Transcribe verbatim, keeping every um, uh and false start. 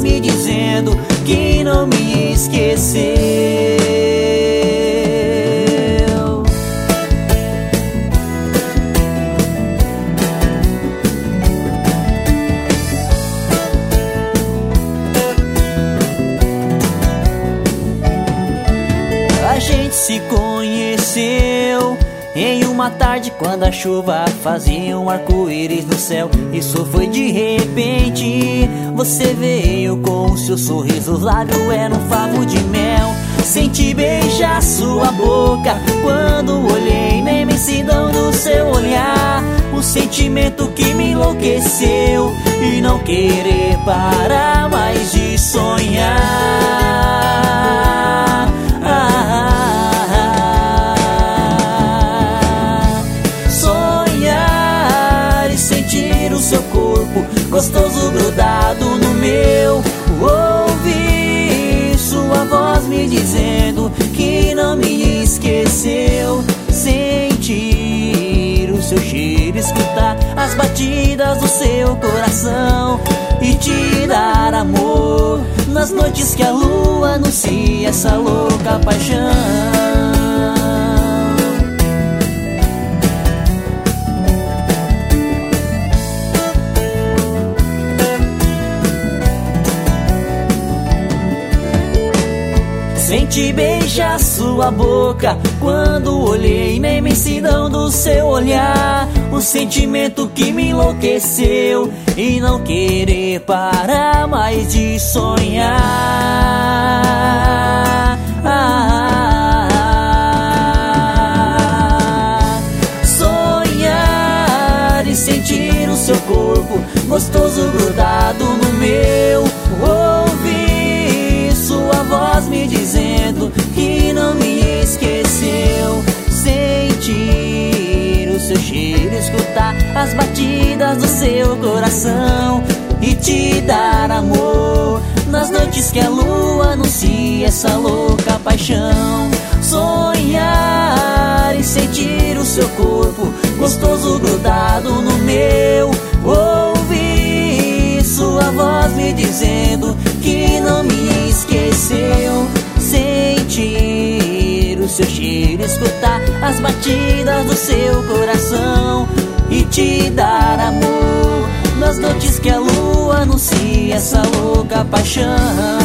me dizendo que não me esqueceu. A gente se conheceu em uma tarde quando a chuva fazia um arco-íris no céu. Isso foi de repente. Você veio com o seu sorriso, os lábios eram um favo de mel. Senti beijar sua boca quando olhei na imensidão do seu olhar. O sentimento que me enlouqueceu e não querer parar mais de sonhar. Seu corpo gostoso grudado no meu. Ouvi sua voz me dizendo que não me esqueceu. Sentir o seu cheiro, escutar as batidas do seu coração e te dar amor nas noites que a lua anuncia essa louca paixão. Senti beijar sua boca quando olhei na imensidão do seu olhar. O sentimento que me enlouqueceu e não querer parar mais de sonhar. Sonhar e sentir o seu corpo gostoso grudado no meu. Ouvi sua voz me dizendo que não me esqueceu. Sentir o seu cheiro, escutar as batidas do seu coração e te dar amor nas noites que a lua anuncia essa louca paixão. Sonhar e sentir o seu corpo gostoso grudado no meu. Ouvir sua voz me dizendo que não me esqueceu. Sentir o seu cheiro, escutar as batidas do seu coração e te dar amor nas noites que a lua anuncia essa louca paixão.